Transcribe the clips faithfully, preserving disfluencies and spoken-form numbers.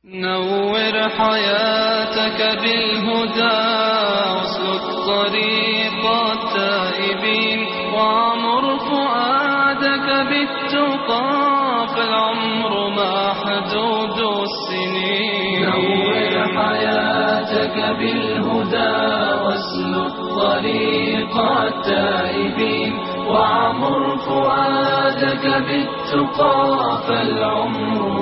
نور حياتك بالهدى واسلك طريق التائبين وعمر فؤادك بالتقى فالعمر محدود السنين. نور حياتك بالهدى واسلك طريق التائبين وعمر فؤادك بالتقى فالعمر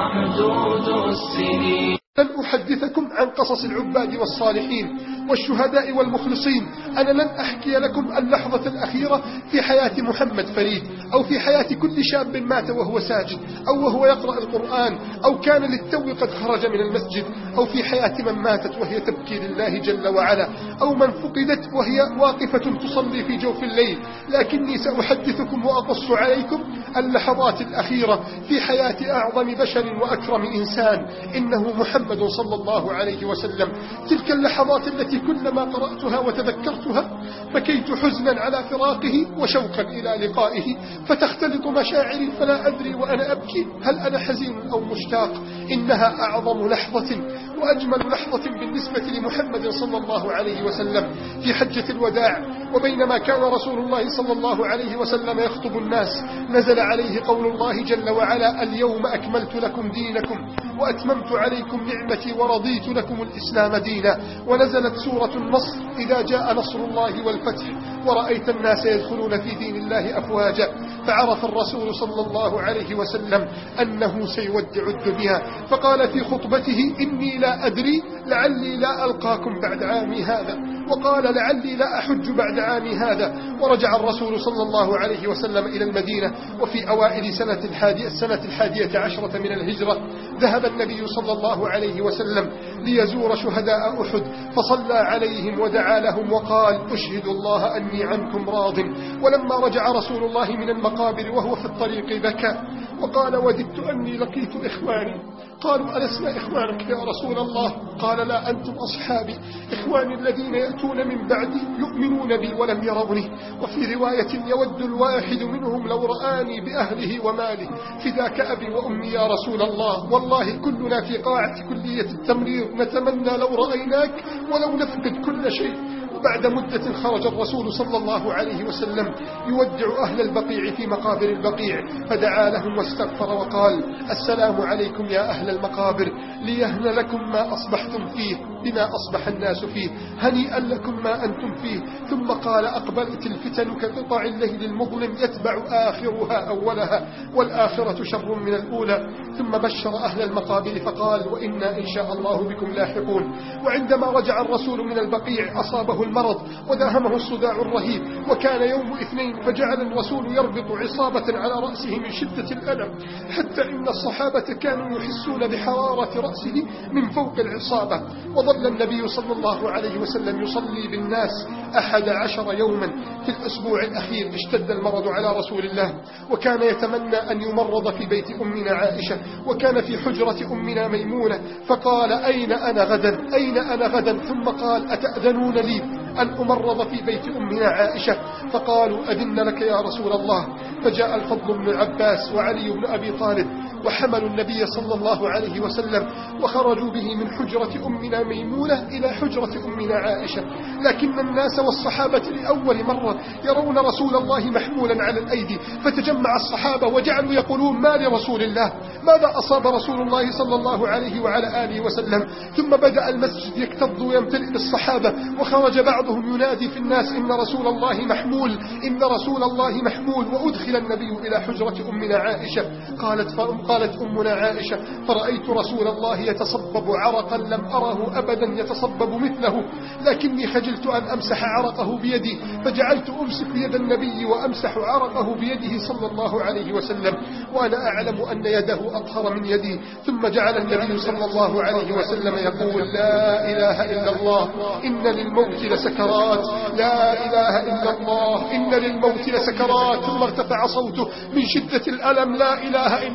محدود السنين. لن أحدثكم عن قصص العباد والصالحين والشهداء والمخلصين. أنا لن أحكي لكم اللحظة الأخيرة في حياة محمد فريد، أو في حياة كل شاب مات وهو ساجد، أو وهو يقرأ القرآن، أو كان للتو قد خرج من المسجد، أو في حياة من ماتت وهي تبكي لله جل وعلا، أو من فقدت وهي واقفة تصلي في جوف الليل. لكني سأحدثكم وأقص عليكم اللحظات الأخيرة في حياة أعظم بشر وأكرم إنسان، إنه محمد صلى الله عليه وسلم. تلك اللحظات التي كلما قرأتها وتذكرتها بكيت حزنا على فراقه وشوقا إلى لقائه، فتختلط مشاعري فلا أدري وأنا أبكي هل أنا حزين أو مشتاق. إنها أعظم لحظة وأجمل لحظة بالنسبة لمحمد صلى الله عليه وسلم في حجة الوداع. وبينما كان رسول الله صلى الله عليه وسلم يخطب الناس نزل عليه قول الله جل وعلا: اليوم أكملت لكم دينكم وأتممت عليكم نعمتي ورضيت لكم الإسلام دينا. ونزلت سورة النصر: إذا جاء نصر الله والفتح ورأيت الناس يدخلون في دين الله أفواجا. فعرف الرسول صلى الله عليه وسلم أنه سيودع الدنيا، فقال في خطبته: إني لا أدري لعلي لا ألقاكم بعد عامي هذا، وقال: لعلي لا أحج بعد عامي هذا. ورجع الرسول صلى الله عليه وسلم إلى المدينة، وفي أوائل سنة الحادية, السنة الحادية عشرة من الهجرة ذهب النبي صلى الله عليه وسلم ليزور شهداء أحد، فصلى عليهم ودعا لهم وقال: أشهد الله أني عنكم راض. ولما رجع رسول الله من المقابر وهو في الطريق بكى وقال: وددت أني لقيت إخواني. قالوا: ألسنا إخوانك يا رسول الله؟ قال: لا، أنتم أصحابي، إخواني الذين يأتون من بعدي يؤمنون بي ولم يروني. وفي رواية: يود الواحد منهم لو رآني بأهله وماله، فداك أبي وأمي يا رسول الله، والله كلنا في قاعة كلية التمريض نتمنى لو رأيناك ولو نفقد كل شيء. وبعد مدة خرج الرسول صلى الله عليه وسلم يودع أهل البقيع في مقابر البقيع، فدعا لهم واستغفر وقال: السلام عليكم يا أهل المقابر، ليهن لكم ما أصبحتم فيه بما أصبح الناس فيه، هنيئا لكم ما أنتم فيه. ثم قال: أقبلت الفتن كقطع الليل المظلم يتبع آخرها أولها، والآخرة شر من الأولى. ثم بشر أهل المقابر فقال: وإنا إن شاء الله بكم لاحقون. وعندما رجع الرسول من البقيع أصابه المرض وداهمه الصداع الرهيب، وكان يوم اثنين، فجعل الرسول يربط عصابة على رأسه من شدة الألم، حتى إن الصحابة كانوا يحسون بحرارة رأسه من فوق العصابة. وظل النبي صلى الله عليه وسلم يصلي بالناس أحد عشر يوما. في الأسبوع الأخير اشتد المرض على رسول الله، وكان يتمنى أن يمرض في بيت أمنا عائشة، وكان في حجرة أمنا ميمونة، فقال: أين أنا غدا؟ أين أنا غدا؟ ثم قال: أتأذنون لي أن أمرض في بيت أمنا عائشة؟ فقالوا: أذن لك يا رسول الله. فجاء الفضل بن العباس وعلي بن أبي طالب وحملوا النبي صلى الله عليه وسلم وخرجوا به من حجرة أمنا ميمونة إلى حجرة أمنا عائشة. لكن الناس والصحابة لأول مرة يرون رسول الله محمولا على الأيدي، فتجمع الصحابة وجعلوا يقولون: ما لرسول الله؟ ماذا أصاب رسول الله صلى الله عليه وعلى آله وسلم؟ ثم بدأ المسجد يكتظ ويمتلئ بالصحابة، وخرج بعضهم ينادي في الناس: إن رسول الله محمول، إن رسول الله محمول. وأدخل النبي إلى حجرة أمنا عائشة. قالت فأم قالت أمنا عائشة: فرأيت رسول الله يتصبب عرقا لم أره أبدا يتصبب مثله، لكني خجلت أن أمسح عرقه بيدي، فجعلت أمسك يد النبي وأمسح عرقه بيده صلى الله عليه وسلم، وأنا أعلم أن يده أطهر من يدي. ثم جعل النبي صلى الله عليه وسلم يقول: لا إله إلا الله، إن للموت لسكرات، لا إله إلا الله، إن للموت لسكرات. ثم ارتفع صوته من شدة الألم: لا إله إلا الله،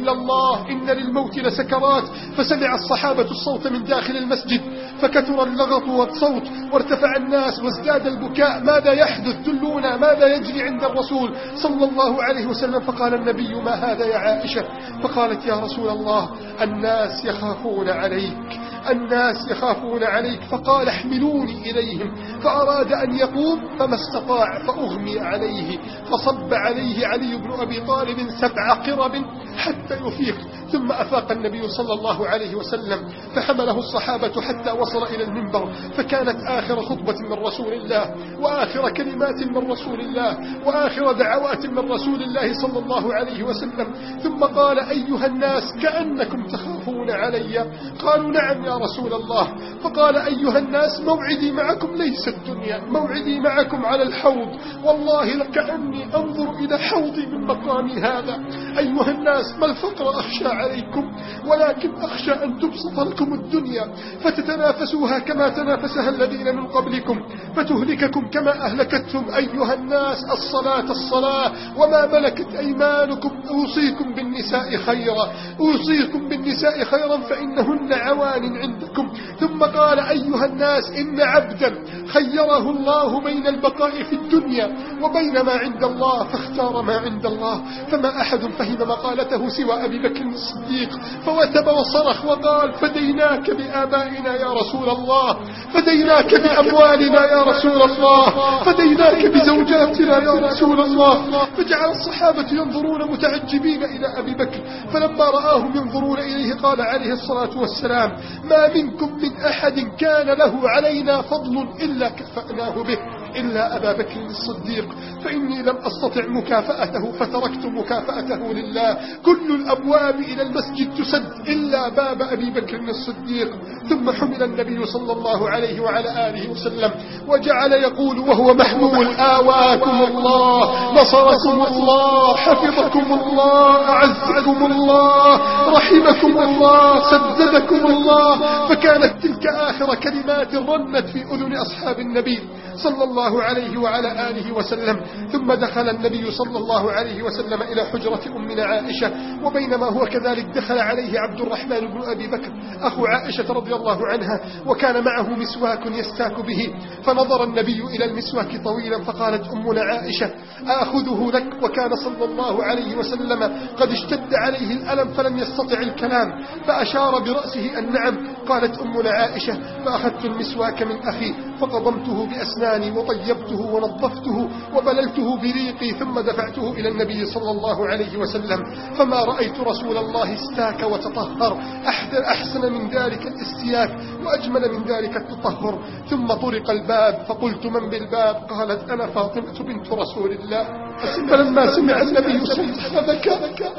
الله إن للموت لسكرات. فسمع الصحابة الصوت من داخل المسجد فكثر اللغط والصوت وارتفع الناس وازداد البكاء. ماذا يحدث؟ دلونا ماذا يجري عند الرسول صلى الله عليه وسلم. فقال النبي ما هذا يا عائشة؟ فقالت يا رسول الله الناس يخافون عليك، الناس يخافون عليك. فقال احملوني إليهم. فأراد أن يقوم فما استطاع فأغمي عليه فصب عليه علي بن أبي طالب سبع قرب حتى يفيق. ثم أفاق النبي صلى الله عليه وسلم فحمله الصحابة حتى وصل إلى المنبر. فكانت آخر خطبة من رسول الله وآخر كلمات من رسول الله وآخر دعوات من رسول الله صلى الله عليه وسلم. ثم قال أيها الناس كأنكم تخافون علي. قالوا نعم يا رسول الله. فقال أيها الناس موعدي معكم ليس الدنيا، موعدي معكم على الحوض، والله لكأني أنظر إلى حوضي من مقامي هذا. أيها الناس ما الفقر أخشى عليكم، ولكن أخشى أن تبسط لكم الدنيا فتتنافسوها كما تنافسها الذين من قبلكم فتهلككم كما أهلكتهم. أيها الناس الصلاة الصلاة وما ملكت أيمانكم. أوصيكم بالنساء خيرا، أوصيكم بالنساء خيرا فإنهن عوان عندكم. ثم قال أيها الناس إن عبدا خيره الله بين البقاء في الدنيا وبين ما عند الله فاختار ما عند الله. فما أحد فهم مقالته سوى أبي بكر الصديق فوتب وصرخ وقال فديناك بآبائنا يا رسول الله، فديناك بأموالنا يا رسول الله، فديناك بزوجاتنا يا رسول الله. فجعل الصحابة ينظرون متعجبين إلى أبي بكر. فلما رآهم ينظرون إليه قال عليه الصلاة والسلام ما منكم من أحد كان له علينا فضل إلا كفأناه به إلا أبا بكر الصديق، فإني لم أستطع مكافأته فتركت مكافأته لله. كل الأبواب إلى المسجد تسد إلا باب أبي بكر الصديق. ثم حمل النبي صلى الله عليه وعلى آله وسلم وجعل يقول وهو محمول آواكم الله، نصركم الله، حفظكم الله، أعزكم الله، رحمكم الله، سددكم الله. فكانت تلك آخر كلمات رنت في أذن أصحاب النبي صلى الله عليه وعلى آله وسلم. ثم دخل النبي صلى الله عليه وسلم إلى حجرة أمنا عائشة، وبينما هو كذلك دخل عليه عبد الرحمن بن أبي بكر أخو عائشة رضي الله عنها وكان معه مسواك يستاك به. فنظر النبي إلى المسواك طويلا فقالت أمنا عائشة آخذه لك. وكان صلى الله عليه وسلم قد اشتد عليه الألم فلم يستطع الكلام فأشار برأسه أن نعم. قالت أمنا عائشة فأخذت المسواك من أخي فقضمته بأسناني وطيبته ونظفته وبللته بريقي ثم دفعته إلى النبي صلى الله عليه وسلم. فما رأيت رسول الله استاك وتطهر أحسن من ذلك الاستياك وأجمل من ذلك التطهر. ثم طرق الباب فقلت من بالباب؟ قالت أنا فاطمة بنت رسول الله. فلما سمع النبي صوتها بكى.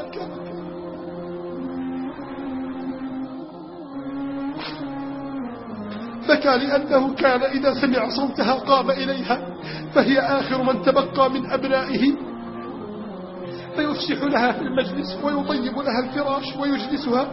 بكى لأنه كان إذا سمع صوتها قام إليها فهي آخر من تبقى من أبنائه فيفسح لها في المجلس ويطيب لها الفراش ويجلسها.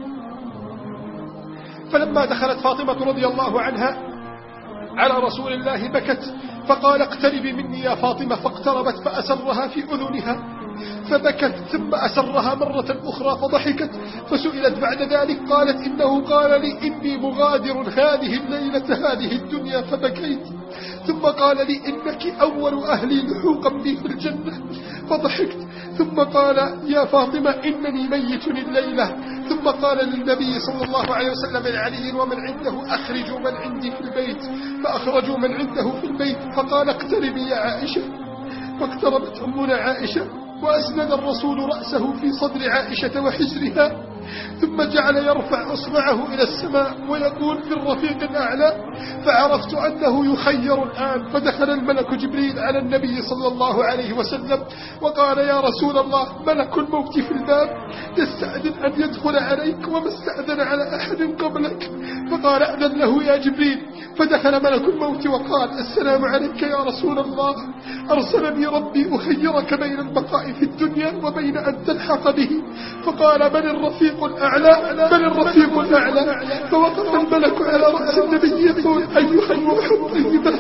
فلما دخلت فاطمة رضي الله عنها على رسول الله بكت فقال اقتربي مني يا فاطمة، فاقتربت فأسرها في أذنها فبكت ثم أسرها مرة أخرى فضحكت. فسئلت بعد ذلك قالت إنه قال لي إني مغادر هذه الليلة هذه الدنيا فبكيت. ثم قال لي إنك أول أهلي لحوقا بي في الجنة فضحكت. ثم قال يا فاطمة إنني ميت الليلة. ثم قال للنبي صلى الله عليه وسلم لعلي ومن عنده أخرجوا من عندي في البيت. فأخرجوا من عنده في البيت فقال اقتربي يا عائشة. فاقتربت أمنا عائشة وأسند الرسول رأسه في صدر عائشة وحجرها ثم جعل يرفع أصبعه إلى السماء ويقول في الرفيق الأعلى. فعرفت أنه يخير الآن. فدخل الملك جبريل على النبي صلى الله عليه وسلم وقال يا رسول الله ملك الموت في الباب يستأذن أن يدخل عليك وما استأذن على أحد قبلك. فقال أذن له يا جبريل. فدخل ملك الموت وقال السلام عليك يا رسول الله، أرسلني ربي أخيرك بين البقاء في الدنيا وبين أن تلحق به. فقال من الرفيق الأعلى؟ من الرفيق الأعلى؟ فوقف الملك على رأس النبي يقول أيها الروح الطيبة،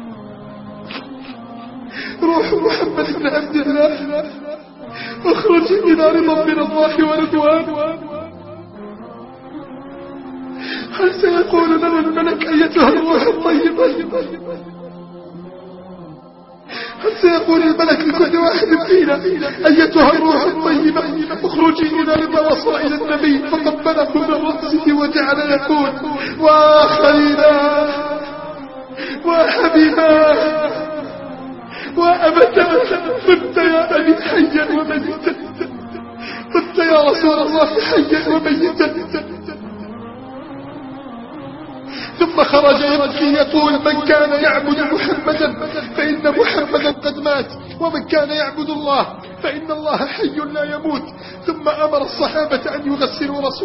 روح محمد بن عبد الله، اخرج إلى رضا من الله ورضوان. هل سيقول له الملك أيتها الروح الطيبة؟ هل سيقول الملك لكل واحد فينا أيتها الروح الطيبة اخرجي إلى رضا وصائل النبي؟ فقبله من رأسه وجعل يقول وخليلا وحبيبا وأبدا كنت يا أبي حيا وميتا، كنت يا رسول الله حيا وميتا. ثم خرج يبكي يقول من كان يعبد محمدا فإن محمدا قد مات، ومن كان يعبد الله فإن الله حي لا يموت. ثم أمر الصحابة أن يغسلوا رسول